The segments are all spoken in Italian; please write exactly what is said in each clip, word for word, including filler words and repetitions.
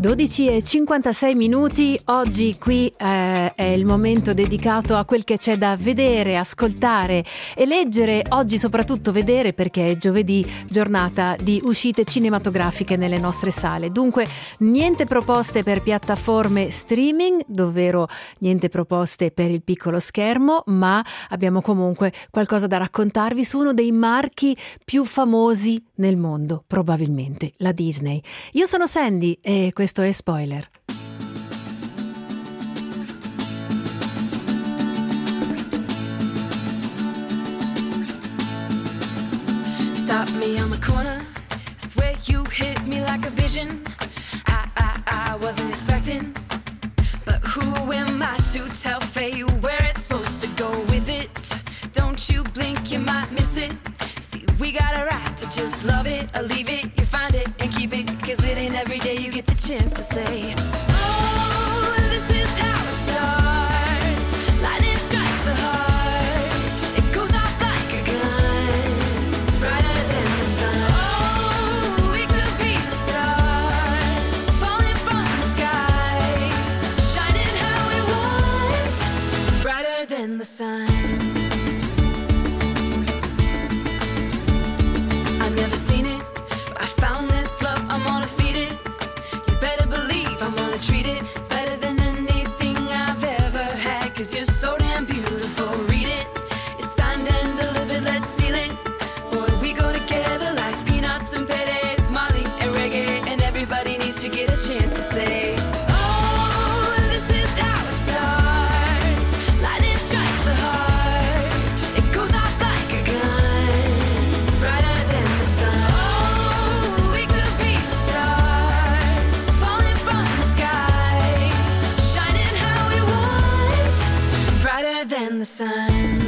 dodici e cinquantasei minuti, oggi qui eh, è il momento dedicato a quel che c'è da vedere, ascoltare e leggere, oggi soprattutto vedere perché è giovedì, giornata di uscite cinematografiche nelle nostre sale. Dunque niente proposte per piattaforme streaming, ovvero niente proposte per il piccolo schermo, ma abbiamo comunque qualcosa da raccontarvi su uno dei marchi più famosi nel mondo, probabilmente la Disney. Io sono Sandy e questo è Spoiler. Stop me on the corner, swear you hit me like a vision. I, I, I wasn't expecting, but who am I to tell fate where it's supposed to go with it? Don't you blink, you might miss it. See, we got a right to just love it or leave it. You find it and keep it, cause it ain't every day you get the chance to say, oh, this is how it starts. Lightning strikes the heart, it goes off like a gun, brighter than the sun. Oh, we could be stars, falling from the sky, shining how we want, brighter than the sun. I've never seen it, but I found this love, I'm gonna feed it. You better believe I'm gonna treat it better than anything I've ever had. Cause you're so damn beautiful, read it. It's signed and delivered, let's seal it. Boy, we go together like peanuts and peres, Molly and reggae. And everybody needs to get a chance to say, oh, this is how it starts. Lightning strikes the heart, it goes off like a gun, brighter than the sun. Oh, we could be stars, falling from the sky, shining how we want, brighter than the sun.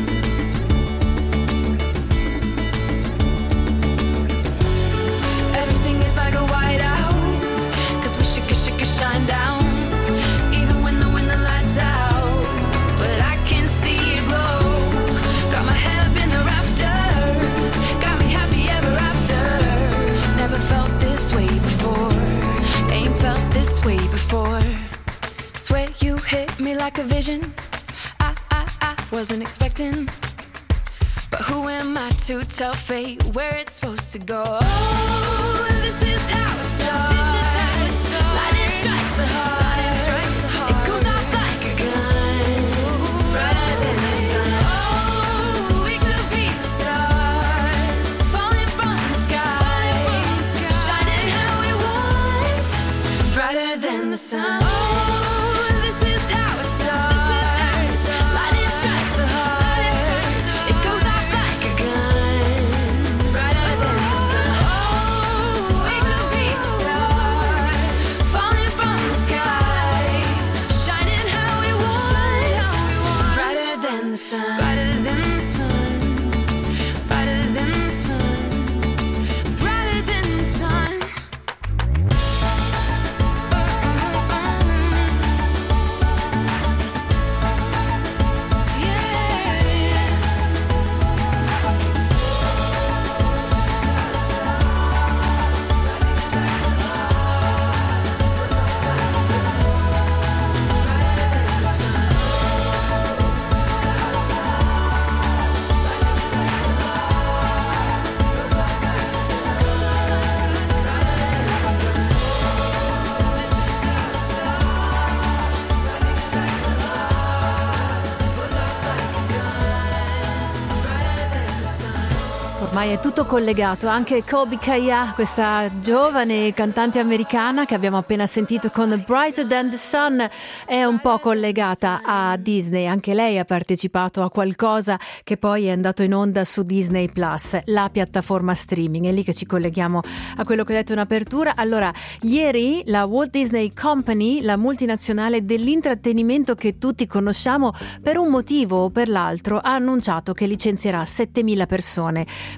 Everything is like a whiteout, cause we should, should, should shine down, even when the when the lights out. But I can see it glow, got my head up in the rafters, got me happy ever after. Never felt this way before, ain't felt this way before. Swear you hit me like a vision, I, I, I wasn't expecting, but who am I to tell fate where it's supposed to go? Oh, this is how it starts. Lightning strikes the heart, it goes off like a gun, brighter than the sun. Oh, we could be stars, falling from the sky, shining how we want, brighter than the sun. Oh, this is how it starts. Lightning strikes the heart, it goes off like a gun, brighter than the sun. Oh, we could be stars, falling from the sky, shining how we want, brighter than the sun. Brighter than the sun, brighter than the sun, brighter than the sun. Ormai è tutto collegato, anche Colbie Caillat, questa giovane cantante americana che abbiamo appena sentito con Brighter Than the Sun, è un po' collegata a Disney, anche lei ha partecipato a qualcosa che poi è andato in onda su Disney Plus, la piattaforma streaming, è lì che ci colleghiamo a quello che ho detto in apertura. Allora, ieri la Walt Disney Company, la multinazionale dell'intrattenimento che tutti conosciamo, per un motivo o per l'altro ha annunciato che licenzierà settemila persone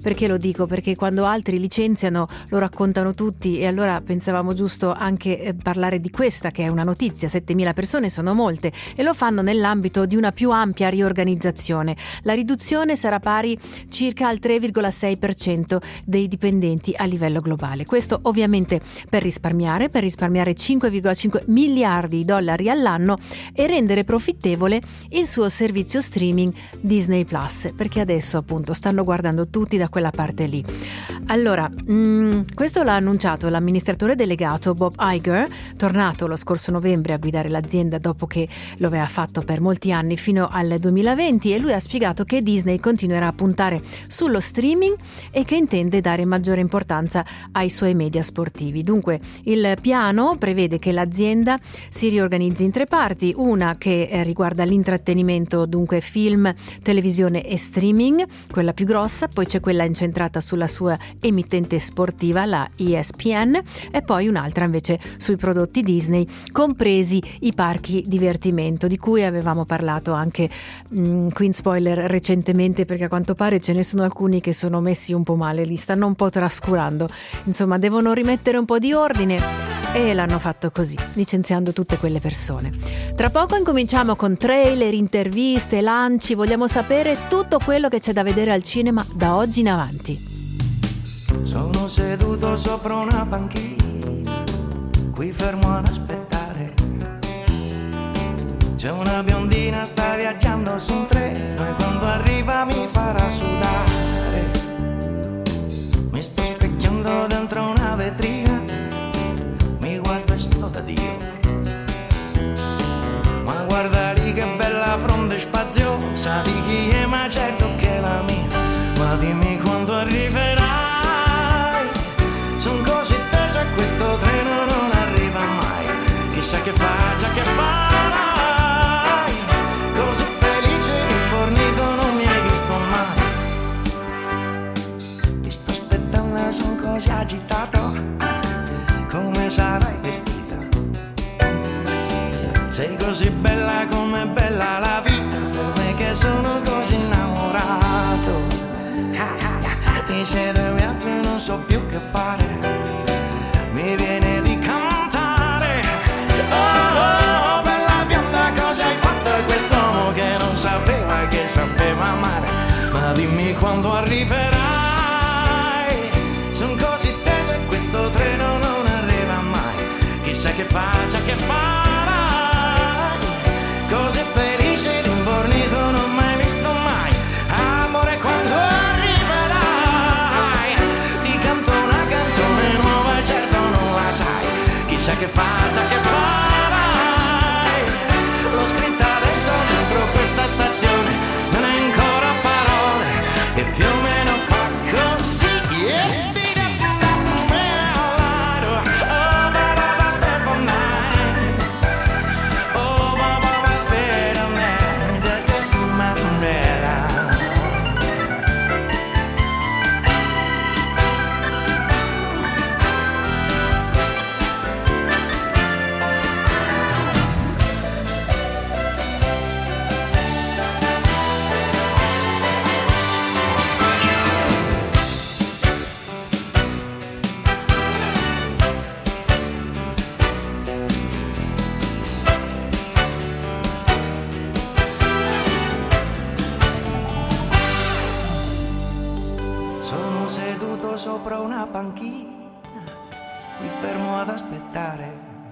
Perché lo dico? Perché quando altri licenziano lo raccontano tutti, e allora pensavamo giusto anche eh, parlare di questa, che è una notizia. settemila persone sono molte, e lo fanno nell'ambito di una più ampia riorganizzazione. La riduzione sarà pari circa al tre virgola sei per cento dei dipendenti a livello globale. Questo ovviamente per risparmiare, per risparmiare cinque virgola cinque miliardi di dollari all'anno e rendere profittevole il suo servizio streaming Disney Plus, perché adesso appunto stanno guardando tutti da quella parte lì. Allora, mh, questo l'ha annunciato l'amministratore delegato Bob Iger, tornato lo scorso novembre a guidare l'azienda dopo che lo aveva fatto per molti anni fino al duemilaventi, e lui ha spiegato che Disney continuerà a puntare sullo streaming e che intende dare maggiore importanza ai suoi media sportivi. Dunque il piano prevede che l'azienda si riorganizzi in tre parti: una che eh, riguarda l'intrattenimento, dunque film, televisione e streaming, quella più grossa, poi c'è quella incentrata sulla sua emittente sportiva, la E S P N, e poi un'altra invece sui prodotti Disney, compresi i parchi divertimento, di cui avevamo parlato anche mh, qui in spoiler recentemente, perché a quanto pare ce ne sono alcuni che sono messi un po' male, li stanno un po' trascurando, insomma devono rimettere un po' di ordine, e l'hanno fatto così, licenziando tutte quelle persone. Tra poco incominciamo con trailer, interviste, lanci, vogliamo sapere tutto quello che c'è da vedere al cinema da oggi in avanti. Sono seduto sopra una panchina, qui fermo ad aspettare. C'è una biondina, sta viaggiando su un treno, e quando arriva mi farà sudare. Mi sto specchiando dentro una vetrina, mi guardo e sto da Dio. Ma guarda lì che bella fronte spaziosa, di chi è, ma certo che è la mia. Ma dimmi quando arriverai, son così teso e questo treno non arriva mai. Chissà che faccia, che farai, così felice e rifornito non mi hai visto mai. Ti sto aspettando, son così agitato, come sarai vestita. Sei così bella come è bella la vita, per me che sono così innamorato. Mi siedo e mi alzo e non so più che fare, mi viene di cantare. Oh, oh, bella bionda, cosa hai fatto a quest'uomo che non sapeva che sapeva amare? Ma dimmi quando arriverai, son così teso e questo treno non arriva mai. Chissà che faccia, che farai, così felice ed imbornito non mai visto mai. Amore, quando chissà che faccia, che farai. L'ho scritta adesso dentro questa stazione, non è ancora parole, e più o meno fa così. Yeah. Sopra una panchina, mi fermo ad aspettare.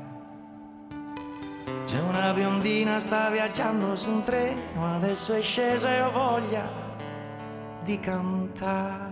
C'è una biondina, sta viaggiando su un treno, adesso è scesa e ho voglia di cantare.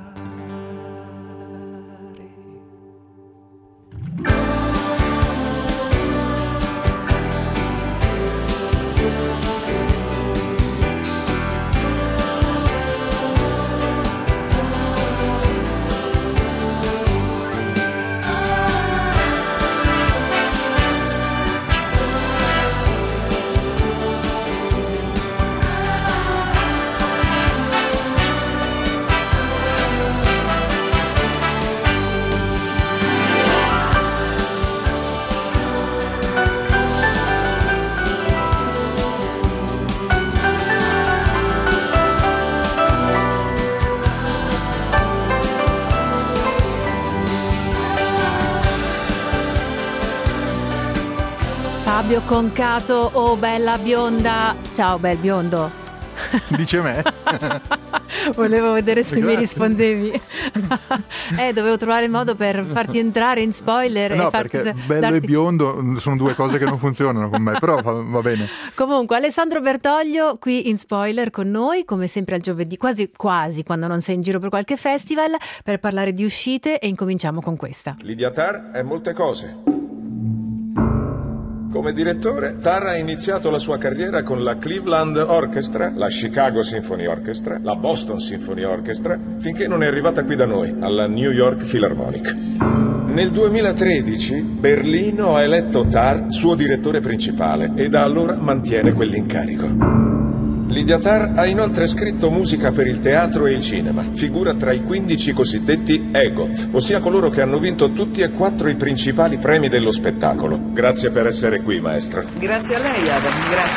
Fabio Concato, oh bella bionda. Ciao bel biondo. Dice me. Volevo vedere se Grazie. mi rispondevi. eh, dovevo trovare il modo per farti entrare in spoiler. No, e farti perché sa- bello darti- e biondo sono due cose che non funzionano con me, però va, va bene. Comunque, Alessandro Bertoglio qui in spoiler con noi, come sempre al giovedì, quasi quasi quando non sei in giro per qualche festival, per parlare di uscite, e incominciamo con questa. Lydia Tarr è molte cose. Come direttore, Tarr ha iniziato la sua carriera con la Cleveland Orchestra, la Chicago Symphony Orchestra, la Boston Symphony Orchestra, finché non è arrivata qui da noi, alla New York Philharmonic. Nel duemilatredici Berlino ha eletto Tarr suo direttore principale e da allora mantiene quell'incarico. Lydia Tarr ha inoltre scritto musica per il teatro e il cinema. Figura tra i quindici cosiddetti EGOT, ossia coloro che hanno vinto tutti e quattro i principali premi dello spettacolo. Grazie per essere qui, maestro. Grazie a lei, Adam,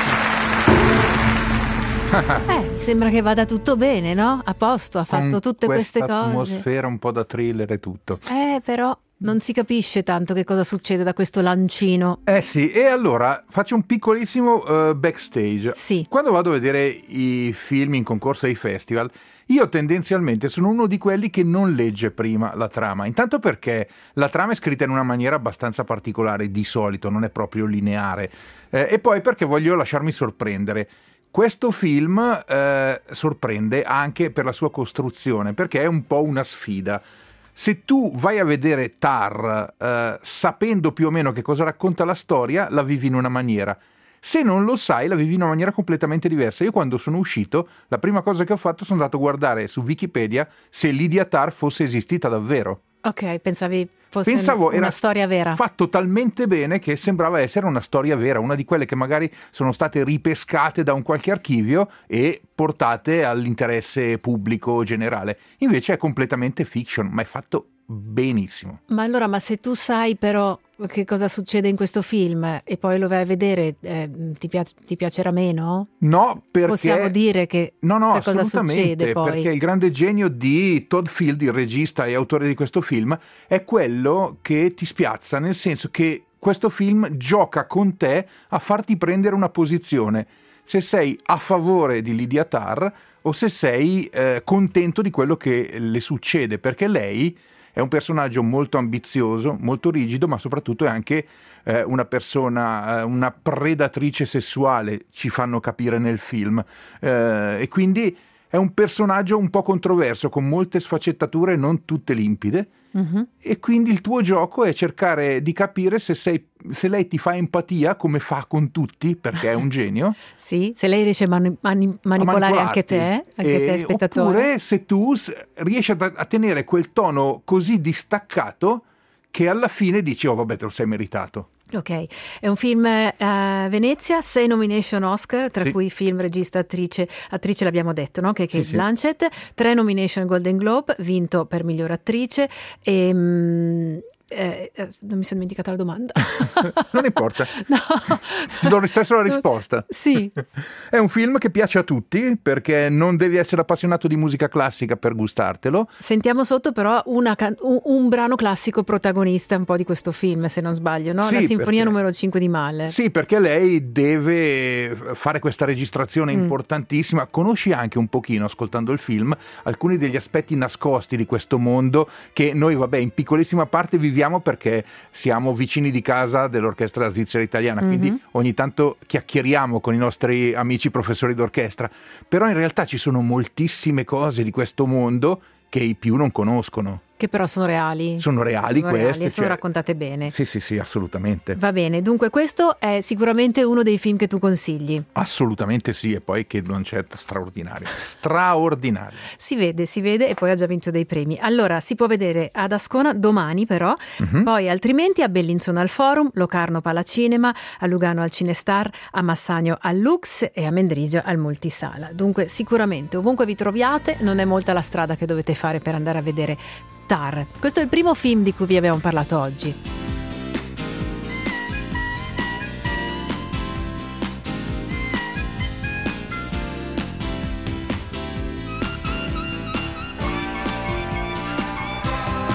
grazie. Eh, mi sembra che vada tutto bene, no? A posto, ha fatto Con tutte queste questa cose. atmosfera un po' da thriller e tutto. Eh, però non si capisce tanto che cosa succede da questo lancino. Eh sì, e allora faccio un piccolissimo uh, backstage. Sì. Quando vado a vedere i film in concorso ai festival, io tendenzialmente sono uno di quelli che non legge prima la trama. Intanto perché la trama è scritta in una maniera abbastanza particolare, di solito, non è proprio lineare. Eh, e poi perché voglio lasciarmi sorprendere. Questo film eh, sorprende anche per la sua costruzione, perché è un po' una sfida. Se tu vai a vedere Tarr eh, sapendo più o meno che cosa racconta la storia, la vivi in una maniera. Se non lo sai, la vivi in una maniera completamente diversa. Io quando sono uscito, la prima cosa che ho fatto sono andato a guardare su Wikipedia se Lydia Tarr fosse esistita davvero. Ok, pensavi fosse Pensavo una era storia vera. fatto talmente bene che sembrava essere una storia vera, una di quelle che magari sono state ripescate da un qualche archivio e portate all'interesse pubblico generale. Invece è completamente fiction, ma è fatto benissimo. Ma allora, ma se tu sai però che cosa succede in questo film e poi lo vai a vedere, eh, ti, pia- ti piacerà meno? No, perché Possiamo dire che No, no, che cosa assolutamente, succede poi? perché il grande genio di Todd Field, il regista e autore di questo film, è quello che ti spiazza, nel senso che questo film gioca con te a farti prendere una posizione, se sei a favore di Lydia Tarr o se sei eh, contento di quello che le succede, perché lei è un personaggio molto ambizioso, molto rigido, ma soprattutto è anche eh, una persona, eh, una predatrice sessuale, ci fanno capire nel film. Eh, e quindi è un personaggio un po' controverso, con molte sfaccettature non tutte limpide. Mhm. E quindi il tuo gioco è cercare di capire se, sei, se lei ti fa empatia, come fa con tutti, perché è un genio. Sì, se lei riesce a mani- mani- manipolare anche te, anche E- te spettatore. Oppure se tu s- riesci a, a tenere quel tono così distaccato che alla fine dici, oh vabbè, te lo sei meritato. Ok, è un film a Venezia, sei nomination Oscar, tra Sì. cui film, regista, attrice, attrice l'abbiamo detto, no? Che è Kate Sì, sì. Blanchett, tre nomination Golden Globe, vinto per miglior attrice e... mm, eh, eh, non mi sono dimenticata la domanda. Non importa. No. Ti do stesso la risposta. Sì. È un film che piace a tutti, perché non devi essere appassionato di musica classica per gustartelo. Sentiamo sotto però una can- un, un brano classico protagonista un po' di questo film, se non sbaglio, no? Sì, La Sinfonia perché- numero cinque di Mahler. Sì, perché lei deve fare questa registrazione Mm. importantissima. Conosci anche un pochino, ascoltando il film, alcuni degli aspetti nascosti di questo mondo che noi, vabbè, in piccolissima parte viviamo perché siamo vicini di casa dell'Orchestra Svizzera Italiana, Mhm. quindi ogni tanto chiacchieriamo con i nostri amici professori d'orchestra. Però in realtà ci sono moltissime cose di questo mondo che i più non conoscono. Che però sono reali. Sono reali Sono queste. reali e sono cioè- raccontate bene. Sì, sì, sì, assolutamente. Va bene, dunque questo è sicuramente uno dei film che tu consigli. Assolutamente sì, e poi Kate Blanchett straordinario, straordinario. Si vede, si vede, e poi ha già vinto dei premi. Allora, si può vedere ad Ascona domani però, Mhm. poi altrimenti a Bellinzona al Forum, Locarno Palacinema, a Lugano al Cinestar, a Massagno al Lux e a Mendrisio al Multisala. Dunque sicuramente ovunque vi troviate non è molta la strada che dovete fare per andare a vedere Tarr. Questo è il primo film di cui vi abbiamo parlato oggi.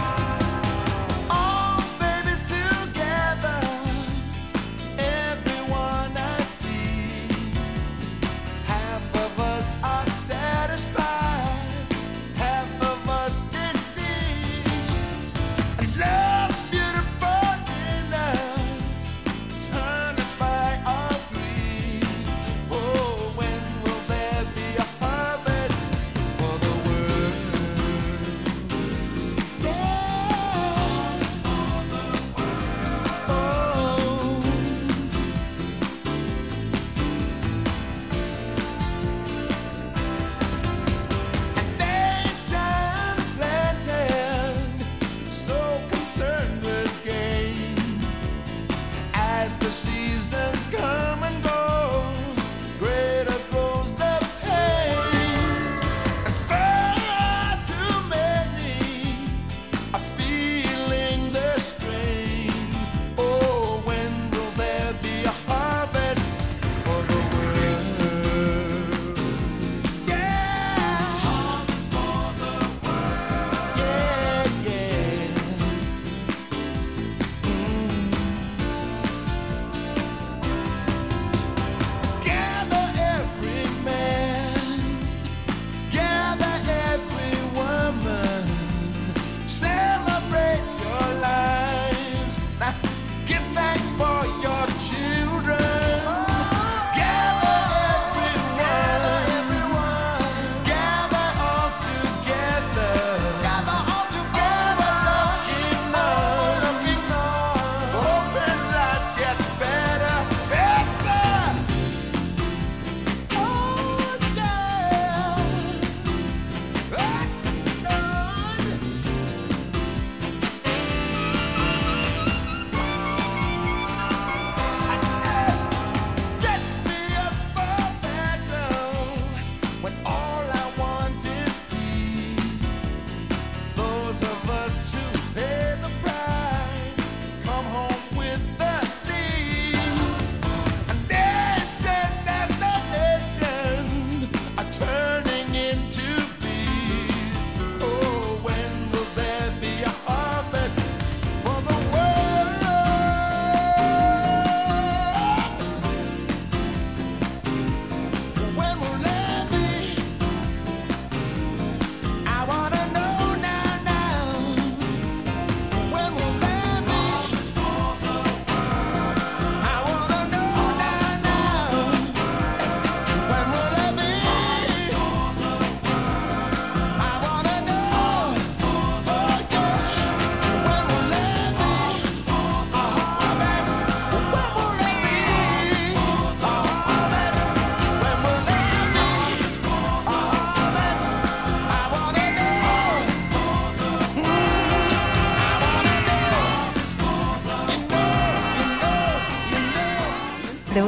All babies together, everyone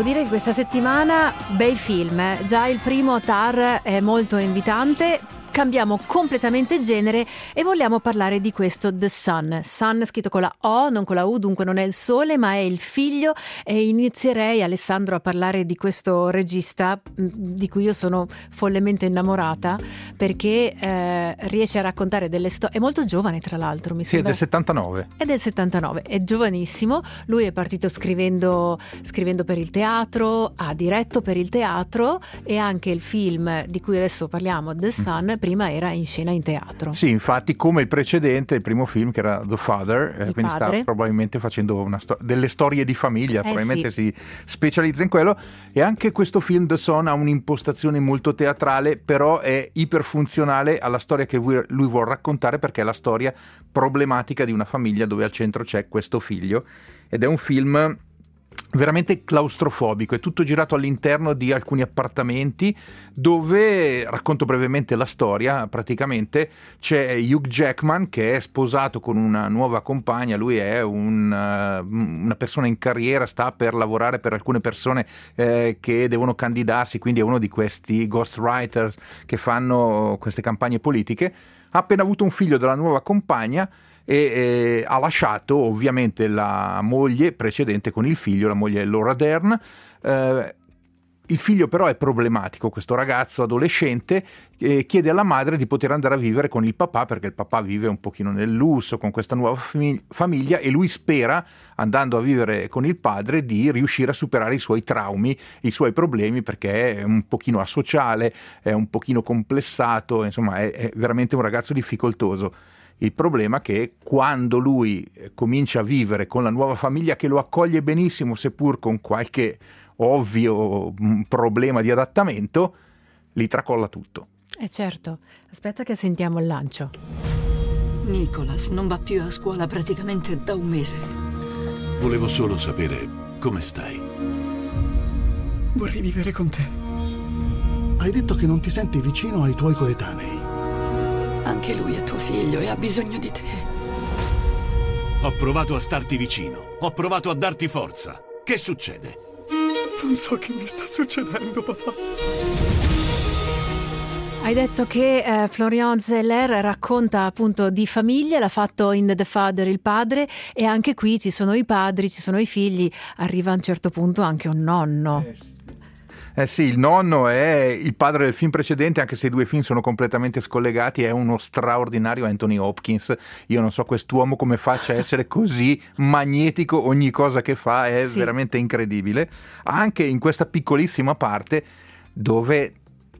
devo dire che questa settimana bei film, eh. Già il primo Tar è molto invitante. Cambiamo completamente genere e vogliamo parlare di questo The Son. Son scritto con la O, non con la U, dunque non è il sole, ma è il figlio. E inizierei, Alessandro, a parlare di questo regista di cui io sono follemente innamorata, perché eh, riesce a raccontare delle storie. È molto giovane, tra l'altro, mi Sì, sembra. è del settantanove. È del settantanove, è giovanissimo. Lui è partito scrivendo, scrivendo per il teatro, ha diretto per il teatro, e anche il film di cui adesso parliamo, The Son, prima era in scena in teatro. Sì, infatti, come il precedente, il primo film che era The Father, eh, quindi padre. sta probabilmente facendo una sto- delle storie di famiglia, Eh, probabilmente sì. si specializza in quello. E anche questo film The Son ha un'impostazione molto teatrale, però è iperfunzionale alla storia che lui, lui vuole raccontare, perché è la storia problematica di una famiglia dove al centro c'è questo figlio, ed è un film veramente claustrofobico, è tutto girato all'interno di alcuni appartamenti dove, racconto brevemente la storia, praticamente c'è Hugh Jackman che è sposato con una nuova compagna, lui è un, uh, una persona in carriera, sta per lavorare per alcune persone eh, che devono candidarsi, quindi è uno di questi ghostwriters che fanno queste campagne politiche, ha appena avuto un figlio dalla nuova compagna e eh, ha lasciato ovviamente la moglie precedente con il figlio, la moglie è Laura Dern. Eh, il figlio però è problematico, questo ragazzo adolescente eh, chiede alla madre di poter andare a vivere con il papà, perché il papà vive un pochino nel lusso con questa nuova fami- famiglia, e lui spera, andando a vivere con il padre, di riuscire a superare i suoi traumi, i suoi problemi, perché è un pochino asociale, è un pochino complessato, insomma è, è veramente un ragazzo difficoltoso. Il problema è che quando lui comincia a vivere con la nuova famiglia, che lo accoglie benissimo, seppur con qualche ovvio problema di adattamento, li tracolla tutto. Eh certo, aspetta che sentiamo il lancio. Nicholas non va più a scuola praticamente da un mese. Volevo solo sapere come stai. Vorrei vivere con te. Hai detto che non ti senti vicino ai tuoi coetanei. Anche lui è tuo figlio e ha bisogno di te. Ho provato a starti vicino. Ho provato a darti forza. Che succede? Non so che mi sta succedendo, papà. Hai detto che eh, Florian Zeller racconta appunto di famiglie, l'ha fatto in The Father il padre, e anche qui ci sono i padri, ci sono i figli, arriva a un certo punto anche un nonno. Eh sì. Eh sì, il nonno è il padre del film precedente, anche se i due film sono completamente scollegati, è uno straordinario Anthony Hopkins. Io non so quest'uomo come faccia a essere così magnetico, ogni cosa che fa è sì. veramente incredibile. Anche in questa piccolissima parte dove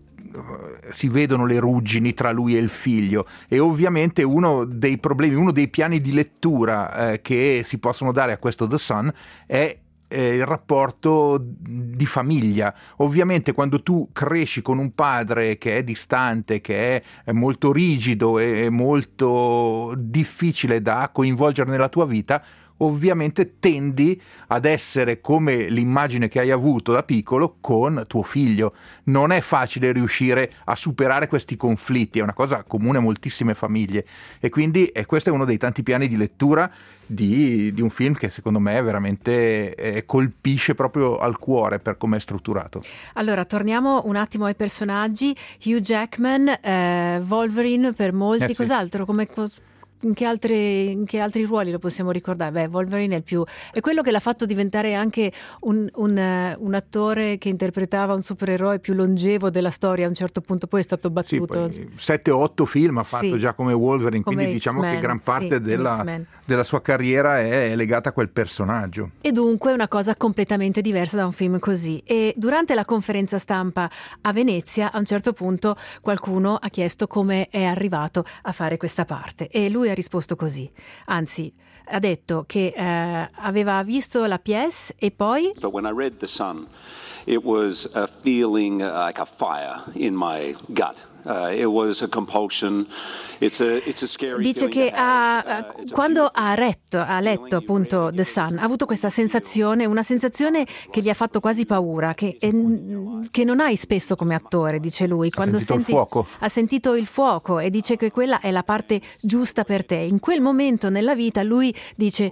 si vedono le ruggini tra lui e il figlio, e ovviamente uno dei problemi, uno dei piani di lettura eh, che si possono dare a questo The Son è il rapporto di famiglia. Ovviamente quando tu cresci con un padre che è distante, che è molto rigido e molto difficile da coinvolgere nella tua vita, ovviamente tendi ad essere come l'immagine che hai avuto da piccolo con tuo figlio. Non è facile riuscire a superare questi conflitti, è una cosa comune a moltissime famiglie, e quindi e questo è uno dei tanti piani di lettura di, di un film che secondo me veramente eh, colpisce proprio al cuore per come è strutturato. Allora, torniamo un attimo ai personaggi. Hugh Jackman, eh, Wolverine per molti, Eh sì. cos'altro? Come In che, altri, in che altri ruoli lo possiamo ricordare? Beh, Wolverine è il più, è quello che l'ha fatto diventare anche un, un, un attore che interpretava un supereroe più longevo della storia. A un certo punto poi è stato Sì, battuto. sette o otto film ha fatto Sì. già come Wolverine, Come quindi diciamo X-Men, che gran parte sì, della, X-Men. della sua carriera è legata a quel personaggio. E dunque è una cosa completamente diversa da un film così. E durante la conferenza stampa a Venezia, a un certo punto qualcuno ha chiesto come è arrivato a fare questa parte, e lui ha risposto così. Anzi, ha detto che eh, aveva visto la pièce e poi But when I read The Son, it was a feeling like a fire in my gut. Uh, it was a compulsion. It's a, it's a scary dice feeling che to have. ha, Uh, it's a quando feeling- ha letto, ha letto appunto The Son, ha avuto questa sensazione, una sensazione che gli ha fatto quasi paura, che, eh, che non hai spesso come attore, dice lui. Quando sentito il senti, fuoco. ha sentito il fuoco, e dice che quella è la parte giusta per te. In quel momento nella vita lui dice: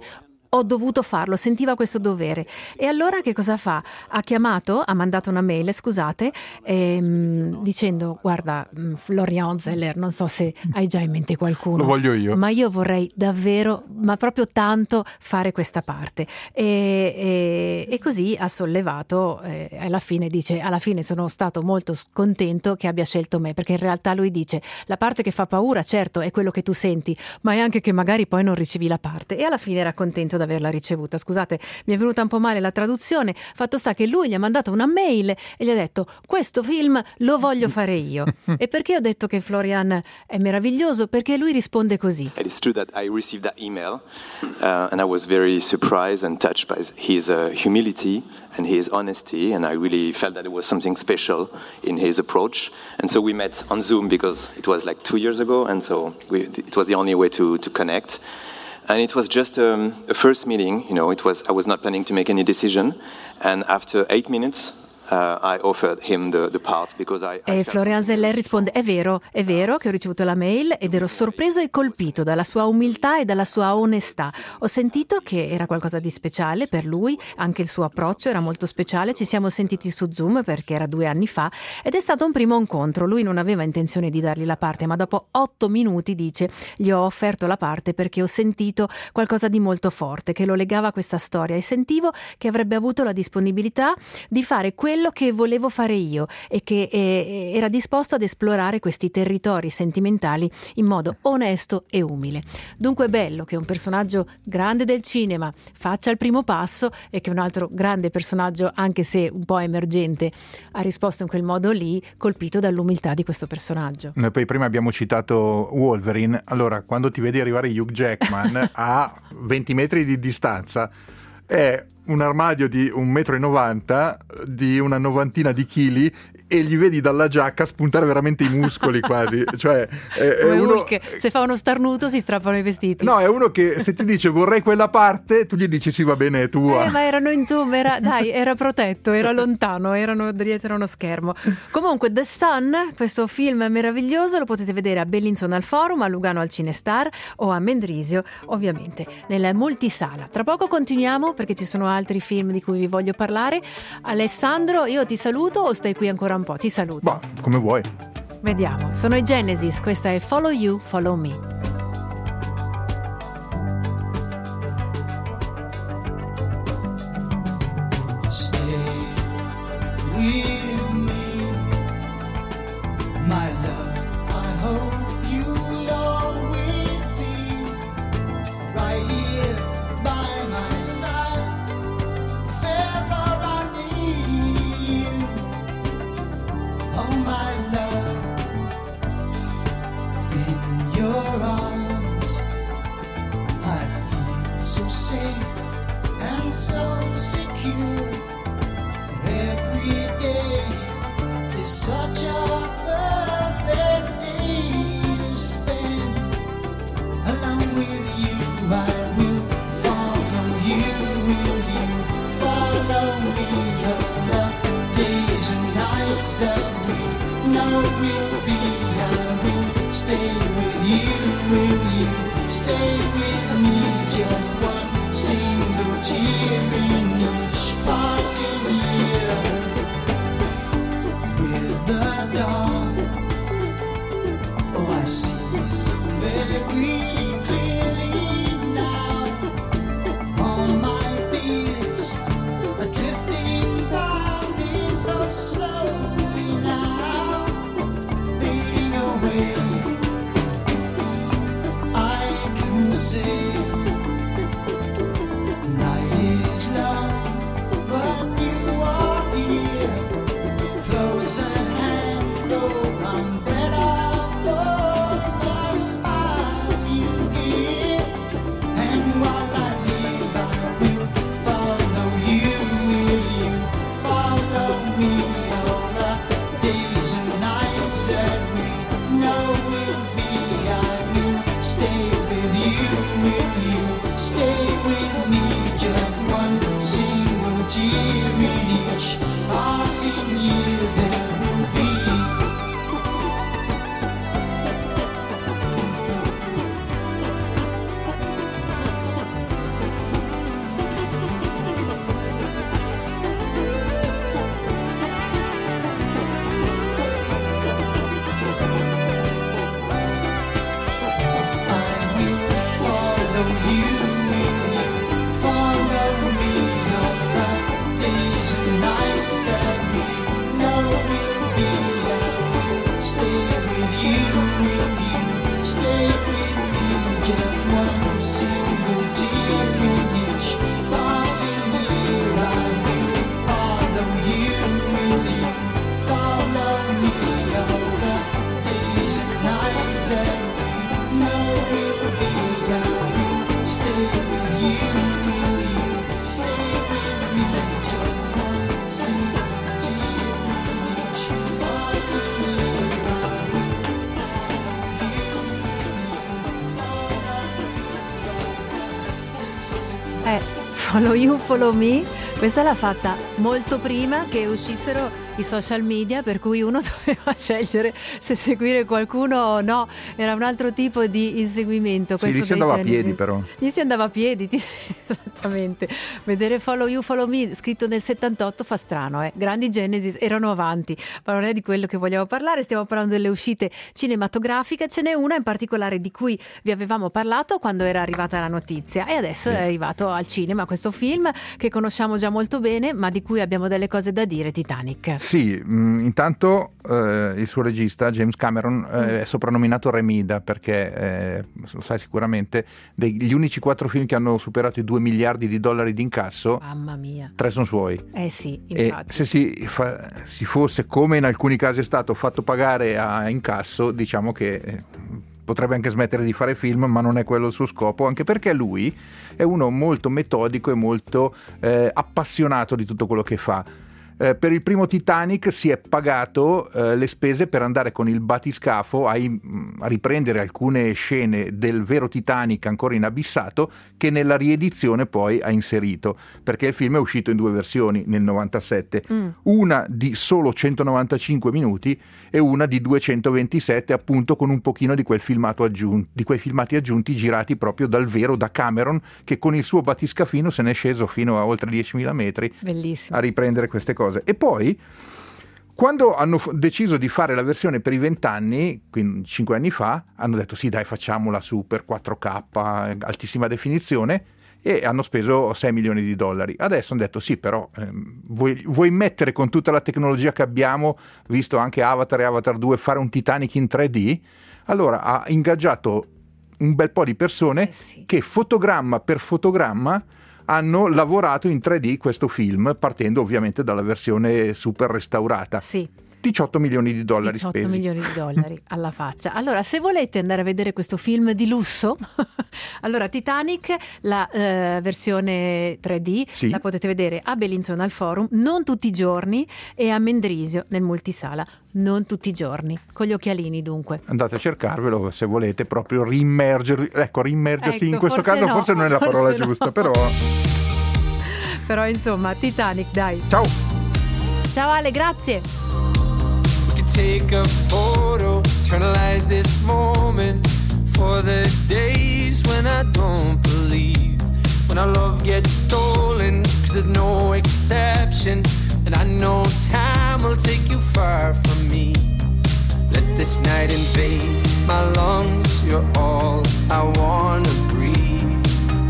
ho dovuto farlo, sentiva questo dovere. E allora che cosa fa? Ha chiamato, ha mandato una mail, scusate, ehm, dicendo: guarda, Florian Zeller, non so se hai già in mente qualcuno, lo voglio io, ma io vorrei davvero, ma proprio tanto, fare questa parte. E, e, e così ha sollevato, eh, alla fine dice: alla fine sono stato molto contento che abbia scelto me, perché in realtà lui dice: la parte che fa paura, certo, è quello che tu senti, ma è anche che magari poi non ricevi la parte. E alla fine era contento di averla ricevuta. Scusate, mi è venuta un po' male la traduzione. Fatto sta che lui gli ha mandato una mail e gli ha detto: questo film lo voglio fare io. E perché ho detto che Florian è meraviglioso? Perché lui risponde così. It is true that I received that email uh, and I was very surprised and touched by his uh, humility and his honesty, and I really felt that it was something special in his approach. And so we met on Zoom because it was like two years ago, and so we, it was the only way to, to connect. And it was just um, a first meeting, you know, it was, I was not planning to make any decision, and after eight minutes Uh, I offered him the, the part because I, I e Florian Zeller risponde: è vero, è vero che ho ricevuto la mail ed ero sorpreso e colpito dalla sua umiltà e dalla sua onestà. Ho sentito che era qualcosa di speciale per lui, anche il suo approccio era molto speciale. Ci siamo sentiti su Zoom perché era due anni fa ed è stato un primo incontro. Lui non aveva intenzione di dargli la parte, ma dopo otto minuti, dice, gli ho offerto la parte perché ho sentito qualcosa di molto forte che lo legava a questa storia e sentivo che avrebbe avuto la disponibilità di fare quello che volevo fare io e che eh, era disposto ad esplorare questi territori sentimentali in modo onesto e umile. Dunque è bello che un personaggio grande del cinema faccia il primo passo e che un altro grande personaggio, anche se un po' emergente, ha risposto in quel modo lì, colpito dall'umiltà di questo personaggio. Noi poi prima abbiamo citato Wolverine. Allora, quando ti vedi arrivare Hugh Jackman a venti metri di distanza, è un armadio di un metro e novanta, di una novantina di chili, e gli vedi dalla giacca spuntare veramente i muscoli quasi. Cioè è, è uno... Hulk, se fa uno starnuto si strappano i vestiti. No, è uno che se ti dice vorrei quella parte, tu gli dici sì, va bene, è tua. Eh, ma erano in Zoom, era, dai, era protetto, era lontano, erano dietro uno schermo. Comunque The Sun, questo film meraviglioso, lo potete vedere a Bellinzona al Forum, a Lugano al Cinestar o a Mendrisio, ovviamente, nella multisala. Tra poco continuiamo perché ci sono altri film di cui vi voglio parlare. Alessandro, io ti saluto o stai qui ancora un po'? Ti saluto. Bah, come vuoi. Vediamo. Sono i Genesis, questa è Follow You, Follow Me. Stay with me, my love. I hope you'll always be right here by my side. So secure. Every day is such a perfect day to spend along with you. I will follow you, will you follow me all the days and nights that we know will be. I will stay with you, will you stay with me? Just one single tear in each passing year. With the dawn, oh, I see so very clearly now. All my fears are drifting by me so slowly now, fading away. I can say follow you, follow me all the days and nights that we know will be. Stay with you, with you, stay with me. Just one single tear in each passing year. I will follow you, with you, follow me all the days and nights that we know will be. I will stay with you, with you, stay with me. Just one single tear in each passing year. Eh, Follow You, Follow Me, questa l'ha fatta molto prima che uscissero i social media, per cui uno doveva scegliere se seguire qualcuno o no, era un altro tipo di inseguimento. Sì, lì si andava a piedi però. Lì si andava a piedi, ti... esattamente. Vedere Follow You, Follow Me scritto nel settantotto fa strano, eh. Grandi Genesis erano avanti, ma non è di quello che vogliamo parlare, stiamo parlando delle uscite cinematografiche. Ce n'è una in particolare di cui vi avevamo parlato quando era arrivata la notizia e adesso sì. È arrivato al cinema questo film che conosciamo già molto bene, ma di cui abbiamo delle cose da dire, Titanic. Sì, mh, intanto eh, il suo regista James Cameron eh, mm. è soprannominato Remida perché, eh, lo sai sicuramente, degli unici quattro film che hanno superato i due miliardi di dollari di incasso, mamma mia, tre sono suoi. Eh sì, infatti. E se si, fa, si fosse, come in alcuni casi è stato, fatto pagare a incasso, diciamo che eh, potrebbe anche smettere di fare film, ma non è quello il suo scopo, anche perché lui è uno molto metodico e molto eh, appassionato di tutto quello che fa. Eh, per il primo Titanic si è pagato eh, le spese per andare con il battiscafo a, a riprendere alcune scene del vero Titanic ancora inabissato, che nella riedizione poi ha inserito, perché il film è uscito in due versioni nel novantasette, mm. una di solo centonovantacinque minuti e una di duecentoventisette, appunto con un pochino di quel filmato aggiunto, di quei filmati aggiunti girati proprio dal vero, da Cameron, che con il suo battiscafino se n'è sceso fino a oltre diecimila metri. Bellissimo. A riprendere queste cose. E poi, quando hanno f- deciso di fare la versione per i vent'anni, quindi cinque anni fa, hanno detto sì dai, facciamola super quattro K, altissima definizione, e hanno speso sei milioni di dollari. Adesso hanno detto sì, però ehm, vuoi, vuoi mettere con tutta la tecnologia che abbiamo, visto anche Avatar e Avatar due, fare un Titanic in tre D? Allora ha ingaggiato un bel po' di persone eh sì. che fotogramma per fotogramma hanno lavorato in tre D questo film, partendo ovviamente dalla versione super restaurata. Sì. diciotto milioni di dollari diciotto spesi. milioni di dollari alla faccia. Allora, se volete andare a vedere questo film di lusso, allora Titanic, la eh, versione tre D, sì. la potete vedere a Bellinzona al Forum, non tutti i giorni, e a Mendrisio nel multisala, non tutti i giorni, con gli occhialini dunque. Andate a cercarvelo se volete proprio rimmergervi, ecco, rimmergersi ecco, in questo caso no, forse non è la parola no. giusta, però... però insomma, Titanic, dai. Ciao! Ciao Ale, grazie! Take a photo, eternalize this moment for the days when I don't believe, when our love gets stolen, cause there's no exception, and I know time will take you far from me. Let this night invade my lungs, you're all I wanna breathe.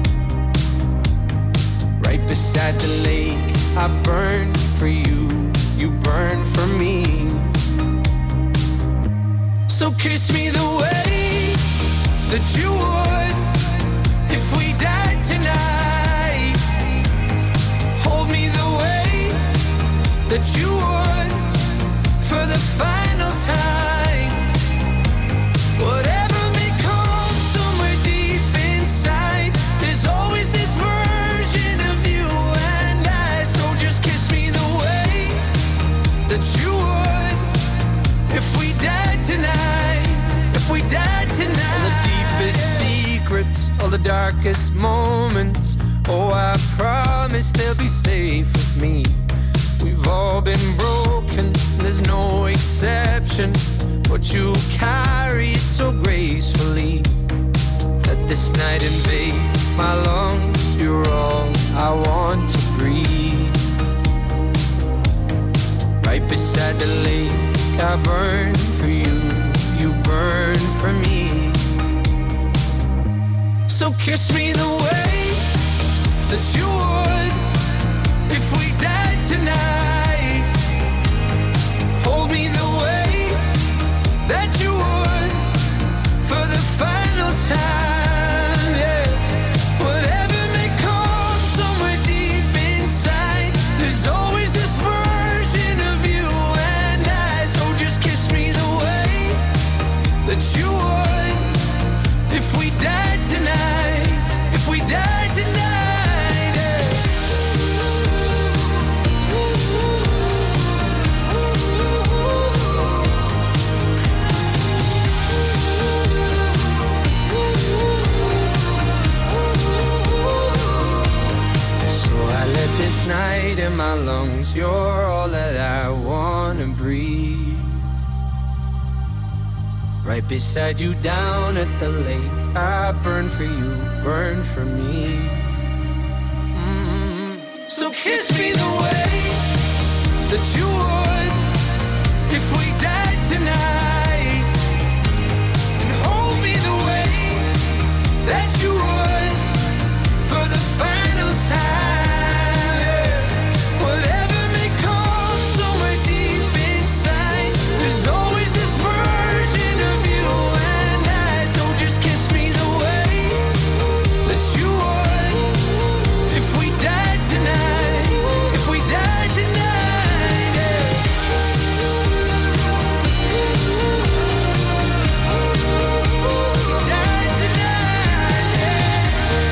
Right beside the lake, I burn for you, you burn for me. So kiss me the way that you would if we died tonight. Hold me the way that you would for the final time. Whatever may come somewhere deep inside, there's always this version of you and I. So just kiss me the way that you would if we died tonight. We died tonight. All the deepest secrets, all the darkest moments, oh, I promise they'll be safe with me. We've all been broken, there's no exception, but you carry it so gracefully. Let this night invade my lungs, you're all I want to breathe. Right beside the lake, I burn for you, you burn for me. So Kiss me the way that you would if we died tonight. Hold me the way that you would for the final time, yeah. Whatever may come somewhere deep inside, there's always this version of you and I. So just kiss me the way that you would if we died tonight, if we died tonight, yeah. So I let this night in my lungs, you're all that I wanna breathe. Right beside you down at the lake, I burn for you, burn for me. Mm. So kiss me the way that you would if we died tonight, and hold me the way that you would for the final time, yeah. Whatever may come somewhere deep inside, there's always this version of you and I. So just kiss me the way that you would if we died tonight, if we died tonight, yeah. Died tonight, yeah.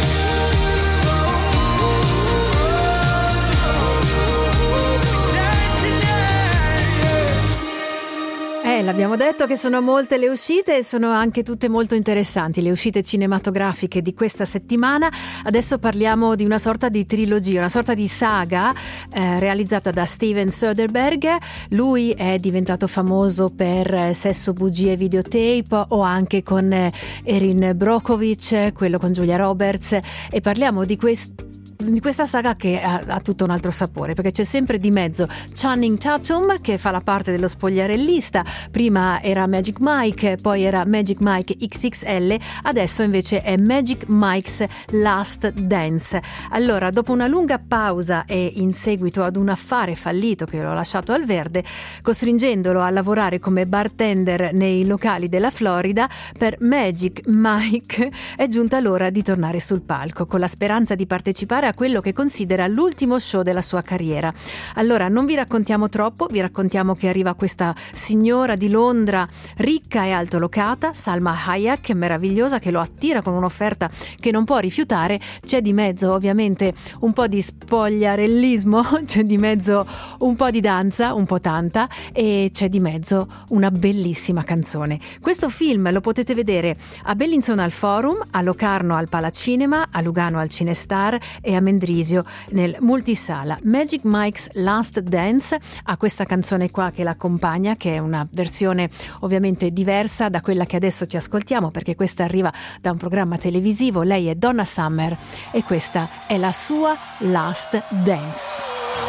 Died tonight, yeah. Eh, l'abbiamo detto che sono molte le uscite e sono anche tutte molto interessanti, le uscite cinematografiche di questa settimana. Adesso parliamo di una sorta di trilogia, una sorta di saga eh, realizzata da Steven Soderbergh. Lui è diventato famoso per eh, Sesso, bugie, videotape, o anche con eh, Erin Brockovich, quello con Julia Roberts, e parliamo di questo di questa saga che ha, ha tutto un altro sapore, perché c'è sempre di mezzo Channing Tatum che fa la parte dello spogliarellista. Prima era Magic Mike, poi era Magic Mike X X L, adesso invece è Magic Mike's Last Dance. Allora, dopo una lunga pausa e in seguito ad un affare fallito che l'ho lasciato al verde, costringendolo a lavorare come bartender nei locali della Florida, per Magic Mike è giunta l'ora di tornare sul palco, con la speranza di partecipare a quello che considera l'ultimo show della sua carriera. Allora, non vi raccontiamo troppo, vi raccontiamo che arriva questa signora di Londra ricca e altolocata, Salma Hayek, meravigliosa, che lo attira con un'offerta che non può rifiutare. C'è di mezzo ovviamente un po' di spogliarellismo, c'è di mezzo un po' di danza, un po' tanta, e c'è di mezzo una bellissima canzone. Questo film lo potete vedere a Bellinzona al Forum, a Locarno al Palacinema, a Lugano al Cinestar e a Mendrisio nel multisala. Magic Mike's Last Dance ha questa canzone qua che l'accompagna, che è una versione ovviamente diversa da quella che adesso ci ascoltiamo, perché questa arriva da un programma televisivo. Lei è Donna Summer e questa è la sua Last Dance.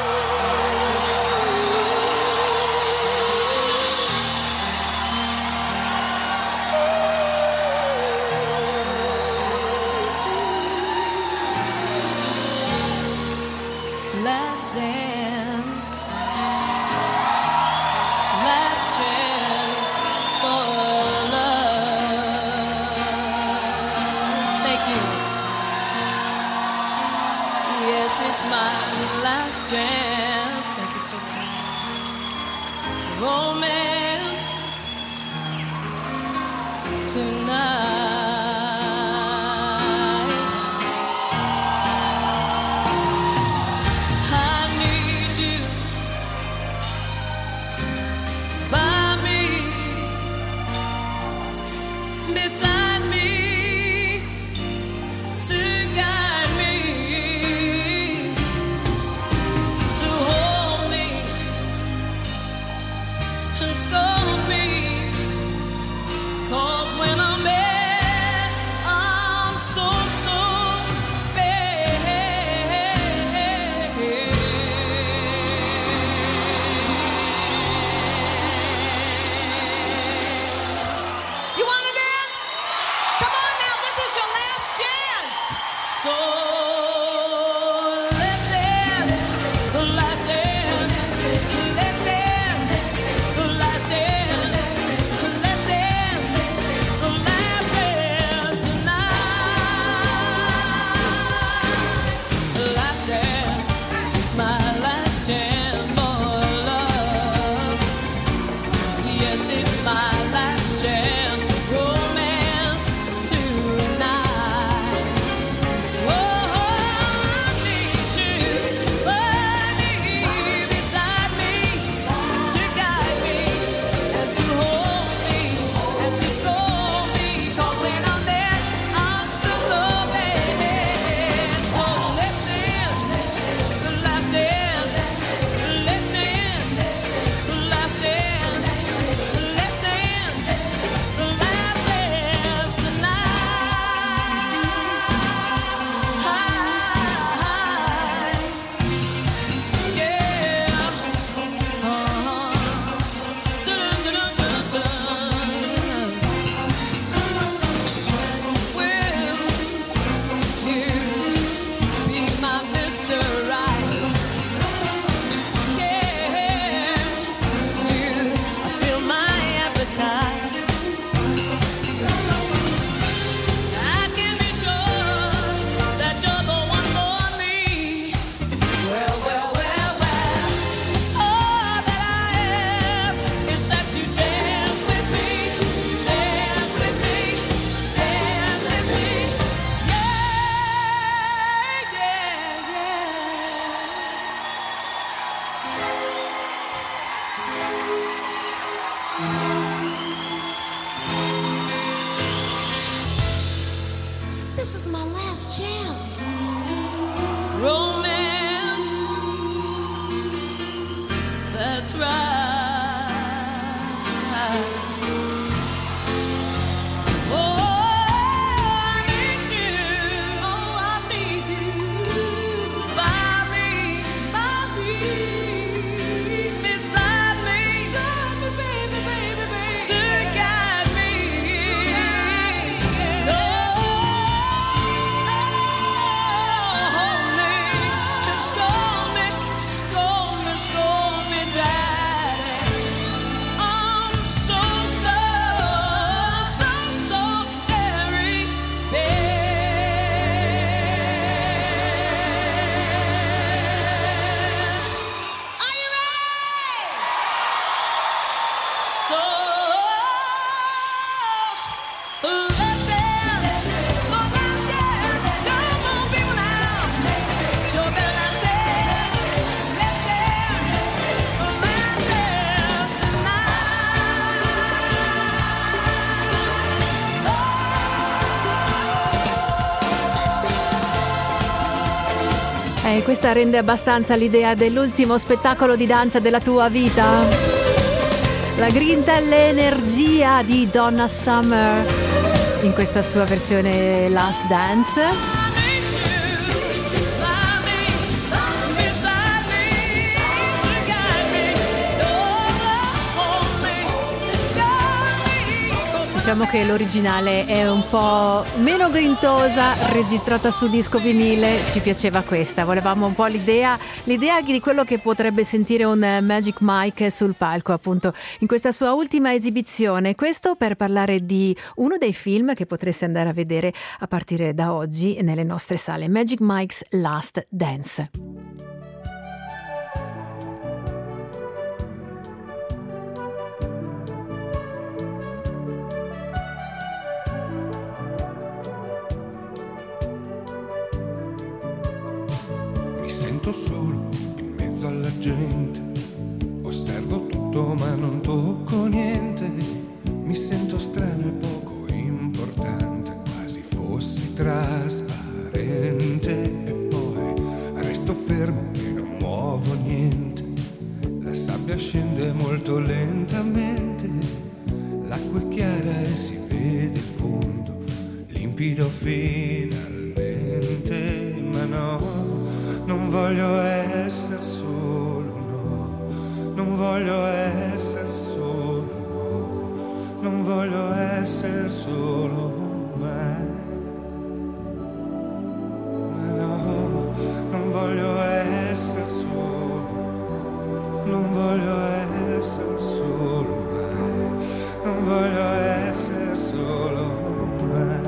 Last dance, last chance for love. Thank you. Yes, it's my last chance. Thank you so much. Romance tonight. Beside me, to guide me, to hold me and scold me. 'Cause when I'm bad, I'm so, so bad. You wanna dance? This is my last chance. Romance. That's right. E questa rende abbastanza l'idea dell'ultimo spettacolo di danza della tua vita. La grinta e l'energia di Donna Summer in questa sua versione Last Dance. Diciamo che l'originale è un po' meno grintosa, registrata su disco vinile, ci piaceva questa, volevamo un po' l'idea, l'idea di quello che potrebbe sentire un Magic Mike sul palco, appunto, in questa sua ultima esibizione. Questo per parlare di uno dei film che potreste andare a vedere a partire da oggi nelle nostre sale, Magic Mike's Last Dance. Solo in mezzo alla gente, osservo tutto ma non tocco niente, mi sento strano e poco importante, quasi fossi trasparente, e poi resto fermo e non muovo niente, la sabbia scende molto lentamente, l'acqua è chiara e si vede il fondo, limpido finalmente, ma no, non voglio essere solo, no, non voglio essere solo, no, non voglio essere solo mai, ma no, non voglio essere solo, non voglio essere solo mai, non voglio essere solo mai.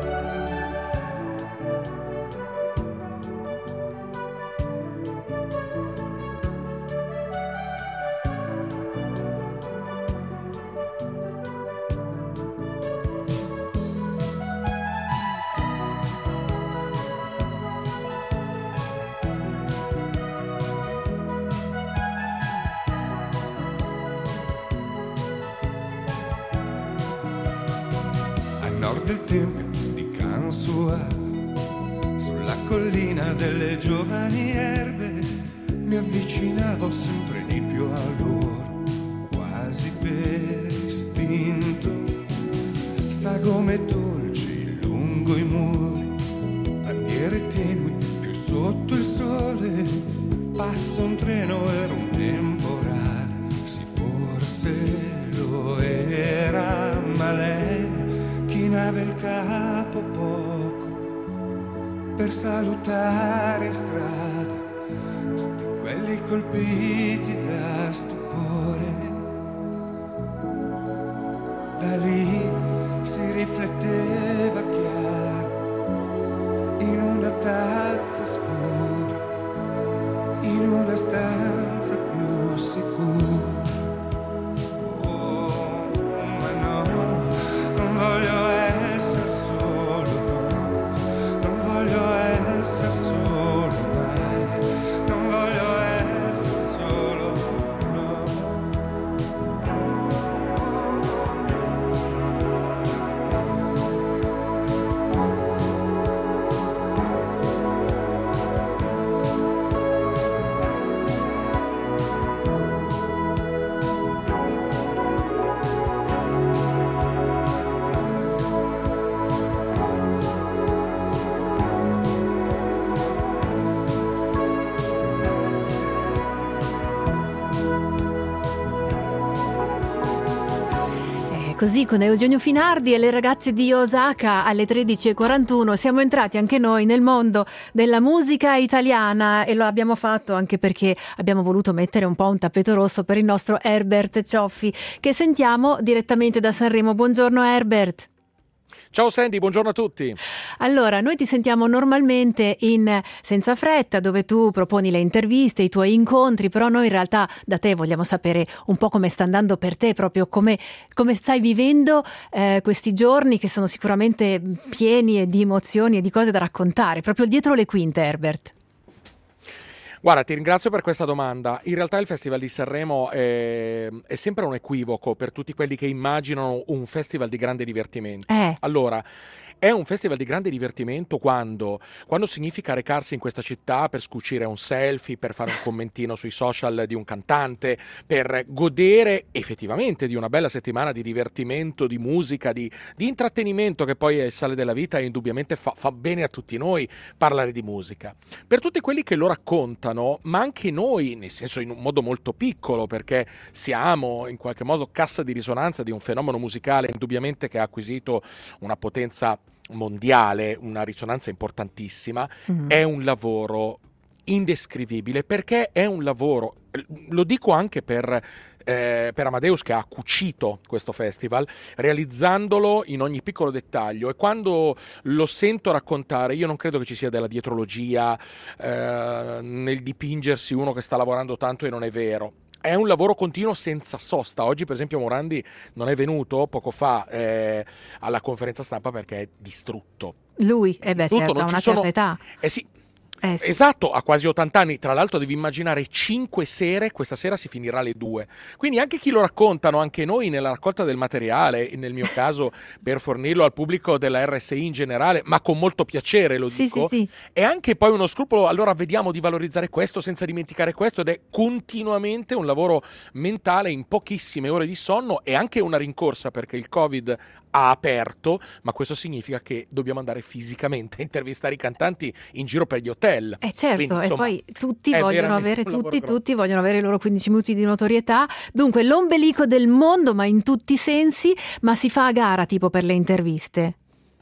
Nord del tempio di Kansua, sulla collina delle giovani erbe, mi avvicinavo sempre di più a loro, quasi per istinto, sagome dolci lungo i muri, bandiere tenui più sotto il sole, passa un treno, era un temporale, sì forse lo era, ma lei chinava il capo poco per salutare in strada tutti quelli colpiti da stupore. Da lì si rifletteva chiaro in una tazza scura, in una stanza più sicura. Voglio essere solo, non voglio essere solo mai, non voglio essere solo, no. Così con Eugenio Finardi e le ragazze di Osaka alle tredici e quarantuno siamo entrati anche noi nel mondo della musica italiana e lo abbiamo fatto anche perché abbiamo voluto mettere un po' un tappeto rosso per il nostro Herbert Cioffi, che sentiamo direttamente da Sanremo. Buongiorno Herbert. Ciao Sandy, buongiorno a tutti. Allora, noi ti sentiamo normalmente in Senza Fretta, dove tu proponi le interviste, i tuoi incontri, però noi in realtà da te vogliamo sapere un po' come sta andando per te, proprio come, come stai vivendo eh, questi giorni che sono sicuramente pieni di emozioni e di cose da raccontare, proprio dietro le quinte, Herbert. Guarda, ti ringrazio per questa domanda. In realtà il Festival di Sanremo è, è sempre un equivoco per tutti quelli che immaginano un festival di grande divertimento. Eh. Allora, è un festival di grande divertimento quando, quando significa recarsi in questa città per scucire un selfie, per fare un commentino sui social di un cantante, per godere effettivamente di una bella settimana di divertimento, di musica, di, di intrattenimento, che poi è il sale della vita e indubbiamente fa, fa bene a tutti noi parlare di musica. Per tutti quelli che lo raccontano, ma anche noi, nel senso in un modo molto piccolo, perché siamo in qualche modo cassa di risonanza di un fenomeno musicale indubbiamente che ha acquisito una potenza mondiale, una risonanza importantissima, mm. è un lavoro indescrivibile, perché è un lavoro, lo dico anche per, eh, per Amadeus, che ha cucito questo festival realizzandolo in ogni piccolo dettaglio, e quando lo sento raccontare io non credo che ci sia della dietrologia eh, nel dipingersi uno che sta lavorando tanto, e non è vero. È un lavoro continuo senza sosta. Oggi per esempio Morandi non è venuto poco fa eh, alla conferenza stampa perché è distrutto. Lui, eh beh, Distrutto, certo, ha non una ci sono- certa età. Eh sì, Eh sì. esatto, ha quasi ottanta anni. Tra l'altro devi immaginare cinque sere, questa sera si finirà alle due. Quindi anche chi lo raccontano, anche noi nella raccolta del materiale, nel mio caso per fornirlo al pubblico della R S I in generale, ma con molto piacere lo Sì, dico, sì, sì. è anche poi uno scrupolo, allora vediamo di valorizzare questo senza dimenticare questo, ed è continuamente un lavoro mentale in pochissime ore di sonno, e anche una rincorsa perché il Covid ha aperto, ma questo significa che dobbiamo andare fisicamente a intervistare i cantanti in giro per gli hotel. Eh certo, Quindi, e insomma, poi tutti è vogliono veramente avere, un lavoro tutti, grosso. tutti vogliono avere i loro quindici minuti di notorietà. Dunque, l'ombelico del mondo, ma in tutti i sensi, ma si fa a gara tipo per le interviste.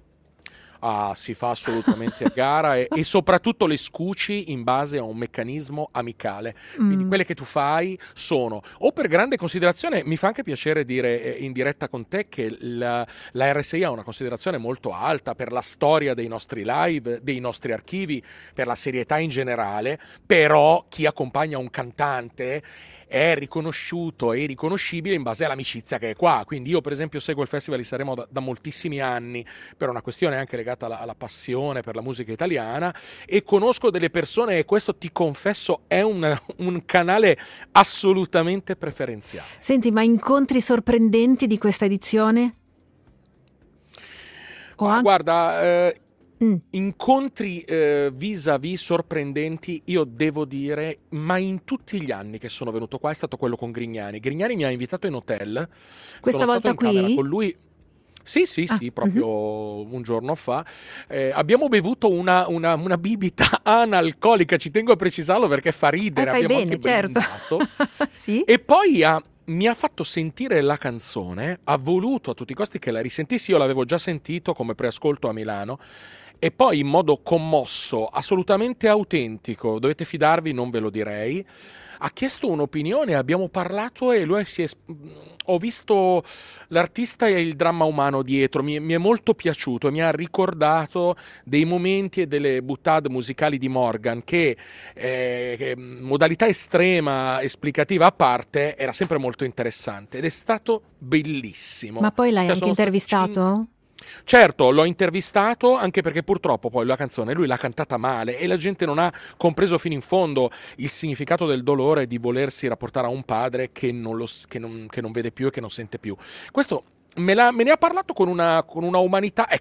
Ah, si fa assolutamente a gara e, e soprattutto le scuci in base a un meccanismo amicale. Quindi Mm. quelle che tu fai sono o per grande considerazione. Mi fa anche piacere dire eh, in diretta con te che la, la R S I ha una considerazione molto alta per la storia dei nostri live, dei nostri archivi, per la serietà in generale, però chi accompagna un cantante è riconosciuto e riconoscibile in base all'amicizia che è qua. Quindi io per esempio seguo il Festival di Sanremo da, da moltissimi anni per una questione anche legata alla, alla passione per la musica italiana, e conosco delle persone, e questo ti confesso è un, un canale assolutamente preferenziale. Senti, ma incontri sorprendenti di questa edizione? O Ma anche... guarda, eh, Mm. incontri eh, vis-à-vis sorprendenti, io devo dire, ma in tutti gli anni che sono venuto qua è stato quello con Grignani. Grignani mi ha invitato in hotel. Questa sono volta stato in camera qui? con lui. Sì, sì, Ah, sì, proprio un giorno fa. Eh, abbiamo bevuto una, una, una bibita analcolica, ci tengo a precisarlo perché fa Eh, ridere. fai abbiamo bene, anche certo. brindato. Sì? E poi ha- mi ha fatto sentire la canzone, ha voluto a tutti i costi che la risentissi. Io l'avevo già sentito come preascolto a Milano, e poi in modo commosso, assolutamente autentico, dovete fidarvi, non ve lo direi, ha chiesto un'opinione, abbiamo parlato e lui si è... ho visto l'artista e il dramma umano dietro, mi, mi è molto piaciuto e mi ha ricordato dei momenti e delle boutade musicali di Morgan che, eh, che modalità estrema, esplicativa a parte, era sempre molto interessante ed è stato bellissimo. Ma poi l'hai Cioè, anche sono stati intervistato? Certo, l'ho intervistato anche perché purtroppo poi la canzone lui l'ha cantata male e la gente non ha compreso fino in fondo il significato del dolore di volersi rapportare a un padre che non, lo, che non, che non vede più e che non sente più. Questo me, la, me ne ha parlato con una, con una umanità, ecco,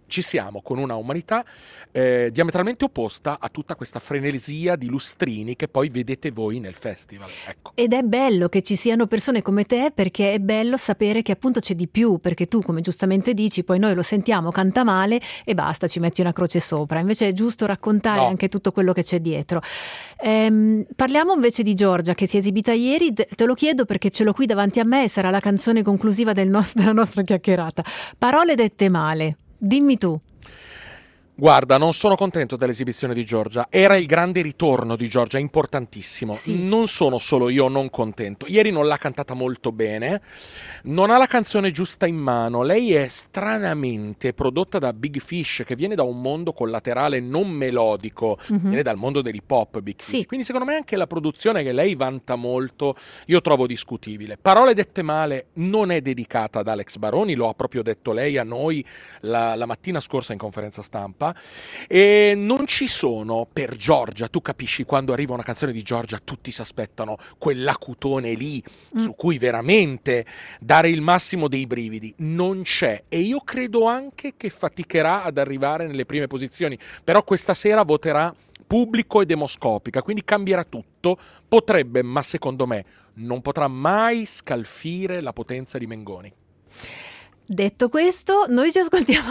ci siamo con una umanità eh, diametralmente opposta a tutta questa frenesia di lustrini che poi vedete voi nel festival. Ecco. Ed è bello che ci siano persone come te, perché è bello sapere che appunto c'è di più, perché tu, come giustamente dici, poi noi lo sentiamo, canta male e basta, ci metti una croce sopra. Invece è giusto raccontare No. anche tutto quello che c'è dietro. Ehm, parliamo invece di Giorgia, che si è esibita ieri. Te te lo chiedo perché ce l'ho qui davanti a me e sarà la canzone conclusiva del nostro, della nostra chiacchierata. Parole dette male. Dimmi tu. Guarda, non sono contento dell'esibizione di Giorgia. Era il grande ritorno di Giorgia, importantissimo. Sì. Non sono solo io non contento. Ieri non l'ha cantata molto bene, non ha la canzone giusta in mano. Lei è stranamente prodotta da Big Fish, che viene da un mondo collaterale non melodico, Mhm. viene dal mondo dell'hip hop, Big Fish. Sì. Quindi secondo me anche la produzione che lei vanta molto, io trovo discutibile. Parole dette male non è dedicata ad Alex Baroni, lo ha proprio detto lei a noi la, la mattina scorsa in conferenza stampa. E non ci sono per Giorgia, tu capisci, quando arriva una canzone di Giorgia tutti si aspettano quell'acutone lì Mm. su cui veramente dare il massimo dei brividi. Non c'è, e io credo anche che faticherà ad arrivare nelle prime posizioni, però questa sera voterà pubblico e demoscopica, quindi cambierà tutto. Potrebbe, ma secondo me non potrà mai scalfire la potenza di Mengoni. Detto questo, noi ci ascoltiamo.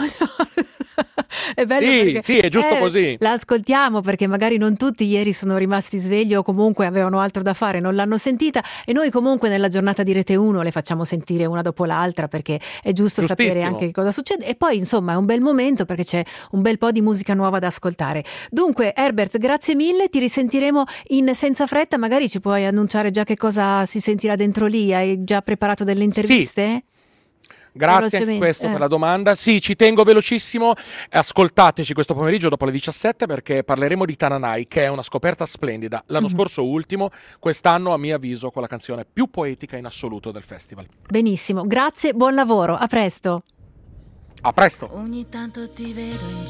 È bello Sì, perché sì, è giusto eh, così. La ascoltiamo perché magari non tutti ieri sono rimasti svegli o comunque avevano altro da fare, non l'hanno sentita, e noi comunque nella giornata di Rete uno le facciamo sentire una dopo l'altra perché è giusto sapere Giustissimo. anche che cosa succede, e poi insomma è un bel momento perché c'è un bel po' di musica nuova da ascoltare. Dunque Herbert, grazie mille, ti risentiremo in Senza Fretta, magari ci puoi annunciare già che cosa si sentirà dentro lì, hai già preparato delle interviste? Grazie anche Velocemente, questo eh. per la domanda. Sì, ci tengo velocissimo. Ascoltateci questo pomeriggio dopo le diciassette perché parleremo di Tananai, che è una scoperta splendida. L'anno Mhm. scorso ultimo, quest'anno a mio avviso con la canzone più poetica in assoluto del festival. Benissimo, grazie, buon lavoro, a presto. A presto. Ogni tanto ti vedo in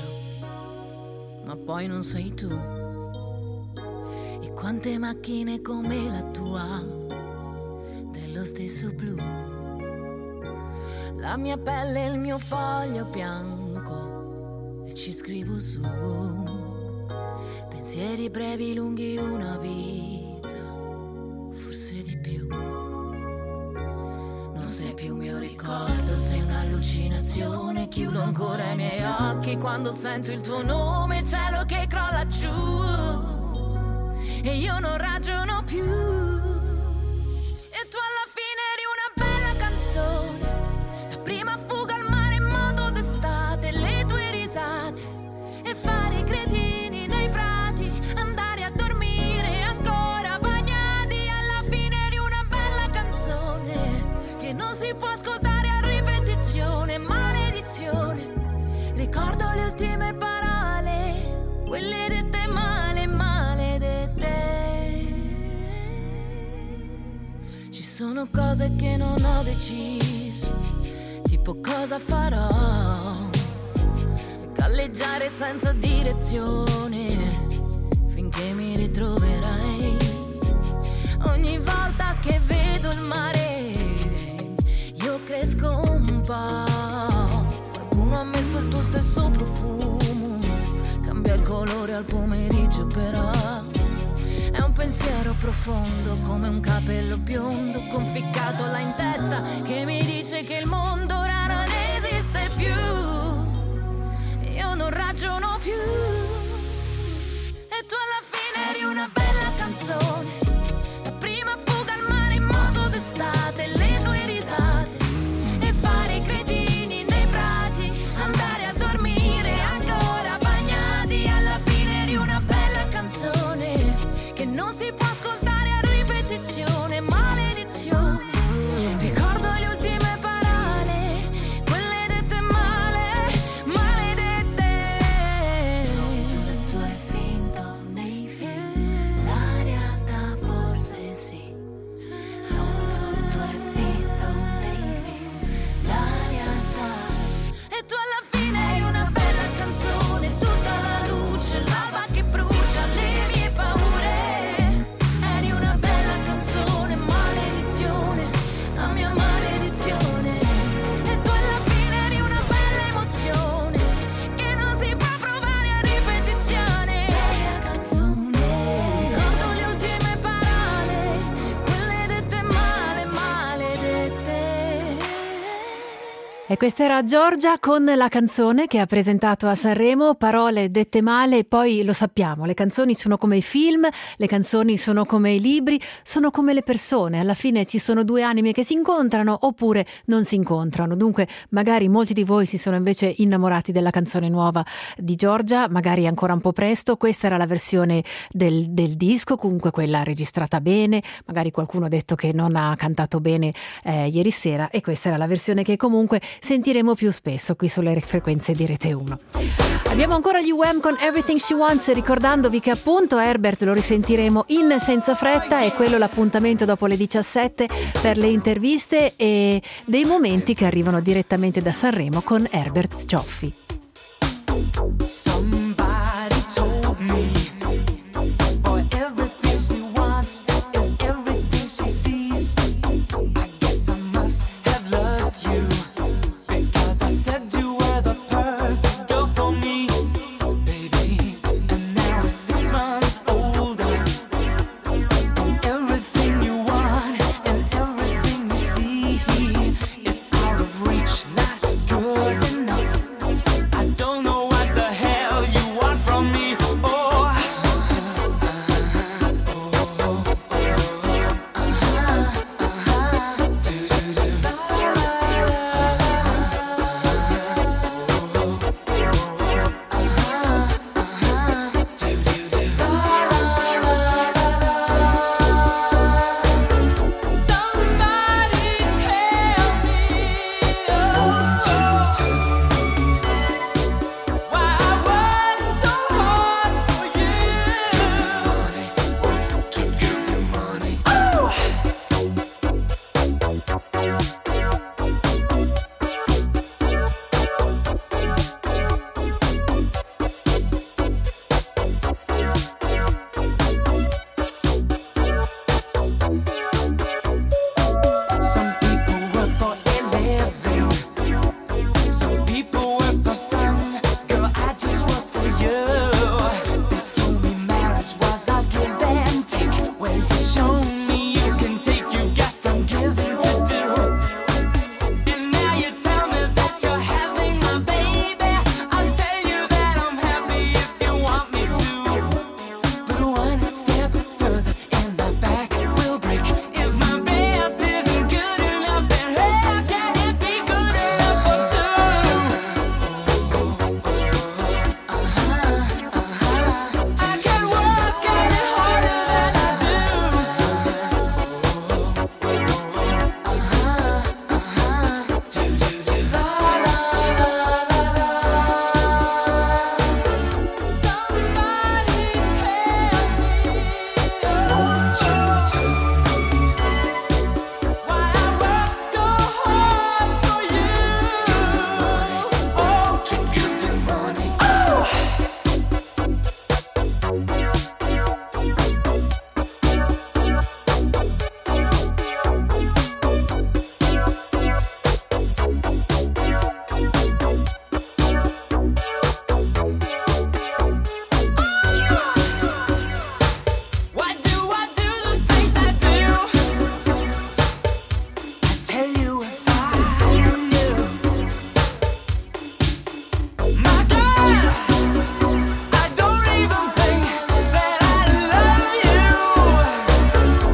giro, ma poi non sei tu. E quante macchine come la tua, dello stesso blu. La mia pelle è il mio foglio bianco e ci scrivo su. Pensieri brevi, lunghi, una vita, forse di più. Non sei più mio ricordo, sei un'allucinazione. Chiudo ancora i miei occhi quando sento il tuo nome. Cielo che crolla giù e io non ragiono più. E tu alla fine eri una bella canzone, la prima fuga al mare in modo d'estate, le tue risate e fare i cretini nei prati, andare a dormire ancora bagnati. Alla fine eri una bella canzone che non si può ascoltare a ripetizione. Maledizione, ricordo le ultime parole, quelle dette male, maledette. Ci sono cose che non ho deciso, tipo cosa farò, galleggiare senza direzione finché mi ritroverai. Ogni volta che vedo il mare io cresco un po'. Qualcuno ha messo il tuo stesso profumo, cambia il colore al pomeriggio però. È un pensiero profondo come un capello biondo conficcato là in testa che mi dice che il mondo ora non esiste più. Io non ragiono più. E tu alla fine eri una bella canzone, la prima fuga al mare in modo d'estate, le tue risate e fare i cretini nei prati, andare a dormire ancora bagnati. Alla fine eri una bella canzone che non si può ascoltare a ripetizione. Maledizione, ricordo le ultime parole, questa era Giorgia con la canzone che ha presentato a Sanremo, parole dette male, poi lo sappiamo, le canzoni sono come i film, le canzoni sono come i libri, sono come le persone, alla fine ci sono due anime che si incontrano oppure non si incontrano, dunque magari molti di voi si sono invece innamorati della canzone nuova di Giorgia, magari ancora un po' presto, questa era la versione del, del disco, comunque quella registrata bene, magari qualcuno ha detto che non ha cantato bene eh, ieri sera e questa era la versione che comunque sentiremo più spesso qui sulle frequenze di Rete uno. Abbiamo ancora gli Wham con Everything She Wants, ricordandovi che appunto Herbert lo risentiremo in Senza Fretta, è quello l'appuntamento dopo le diciassette per le interviste e dei momenti che arrivano direttamente da Sanremo con Herbert Cioffi. Somebody told me, boy, everything she wants is everything she sees. I guess I must have loved you, because I said you were the perfect girl for me, baby. And now it's six months older, and everything you want and everything you see is out of reach, not good enough. I don't know what the hell you want from me. Oh, some people work for a living, some people work for fun. Girl, I just work for you. They told me marriage was a give and take. Well, you show me you can take, you got some giving to do. And now you tell me that you're having my baby. I'll tell you that I'm happy if you want me to. But one step further and my back will break. If my best isn't good enough, then how can it be good enough for two? I can work at it harder than I do. Why do I do the things I do? I tell you if I knew. My God, I don't even think that I love you.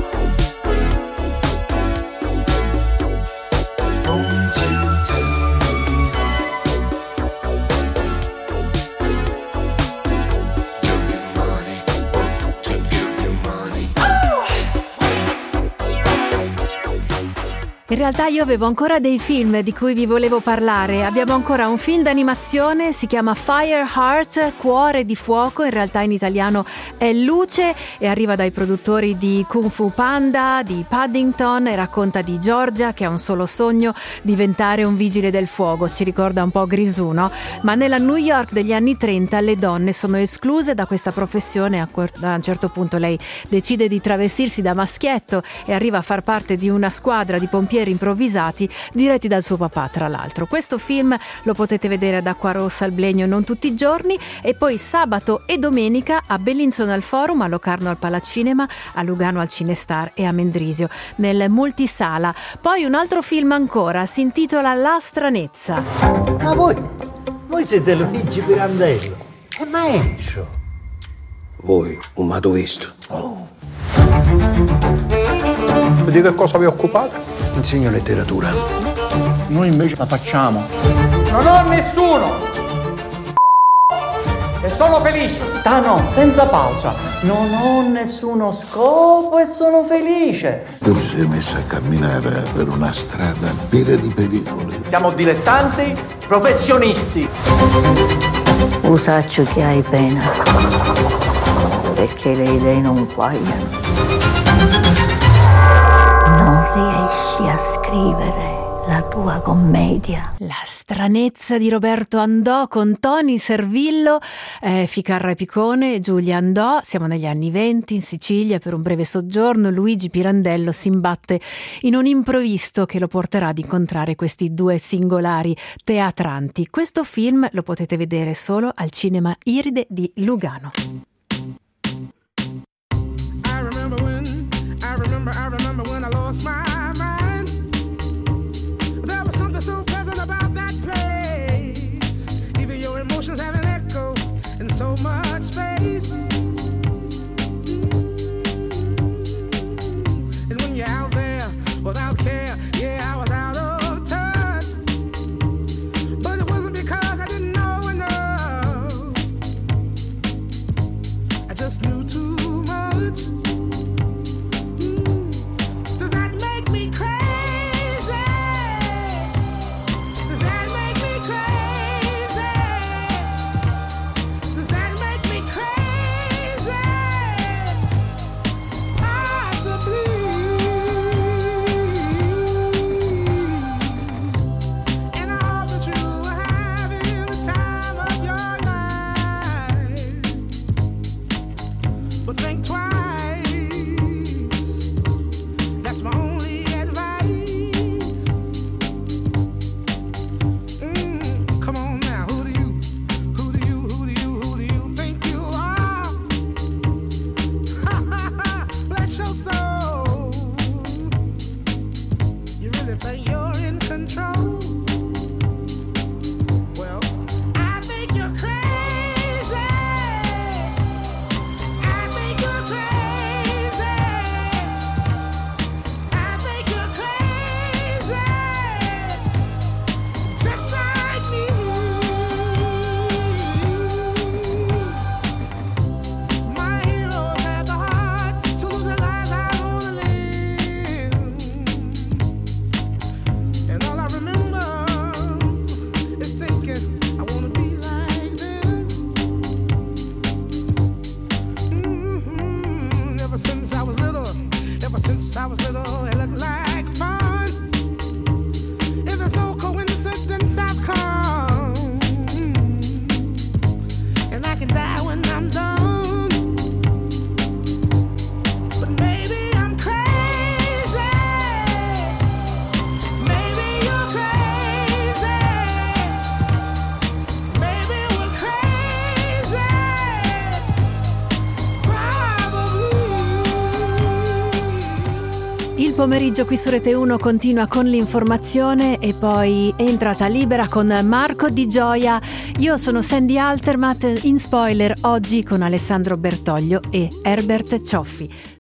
Won't you tell me? Give you money, want to give you money. In realtà io avevo ancora dei film di cui vi volevo parlare. Abbiamo ancora un film d'animazione, si chiama Fire Heart, Cuore di Fuoco, in realtà in italiano è Luce e arriva dai produttori di Kung Fu Panda, di Paddington e racconta di Giorgia che ha un solo sogno, diventare un vigile del fuoco. Ci ricorda un po' Grisù, no? Ma nella New York degli anni trenta le donne sono escluse da questa professione. A un certo punto lei decide di travestirsi da maschietto e arriva a far parte di una squadra di pompieri pompieri improvvisati diretti dal suo papà, tra l'altro. Questo film lo potete vedere ad Acquarossa al Blegno non tutti i giorni, e poi sabato e domenica a Bellinzona al Forum, a Locarno al Palacinema, a Lugano al Cinestar e a Mendrisio nel multisala. Poi un altro film ancora, si intitola La stranezza. Ma voi, voi siete Luigi Pirandello, è maestro. Voi, un m'avete visto. Oh. Di che cosa vi occupate? Insegno letteratura. Noi invece la facciamo. Non ho nessuno! E sono felice! Ah no, senza pausa. Non ho nessuno scopo e sono felice. Tu ti sei messa a camminare per una strada piena di pericoli. Siamo dilettanti professionisti. Usaccio che hai pena, perché le idee non guagliano. Non riesci a scrivere la tua commedia. La stranezza di Roberto Andò con Tony Servillo, eh, Ficarra Picone e Giulia Andò. Siamo negli anni venti in Sicilia per un breve soggiorno. Luigi Pirandello si imbatte in un imprevisto che lo porterà ad incontrare questi due singolari teatranti. Questo film lo potete vedere solo al Cinema Iride di Lugano. I remember when, I remember, I remember when I lost my mind. There was something so pleasant about that place. Even your emotions have an echo in so much space. And when you're out there without care, yeah, I was out of touch. But it wasn't because I didn't know enough. I just knew too much. Does that make me crazy? Does that make me crazy? Does that make me crazy? Possibly. And I hope that you are having the time of your life. But think twice. That's my only advice. Mm, come on now, who do you, who do you, who do you, who do you think you are? Ha ha ha, bless your soul. You really think you're in control? Well, I think you're crazy. I think you're crazy. I think you're crazy. Just like me. My heroes had the heart to lose their lives out on a limb. And all I remember is thinking, I wanna be like them. Mhm. Ever since I was little, ever since I was little, it looked like fun. If there's no coincidence, I've come. And I can die when I'm done. But maybe I'm crazy. Maybe you're crazy. Maybe we're crazy. Il pomeriggio qui su Rete uno continua con l'informazione e poi entrata libera con Marco Di Gioia. Io sono Sandy Altermatt, in spoiler oggi con Alessandro Bertoglio e Herbert Cioffi.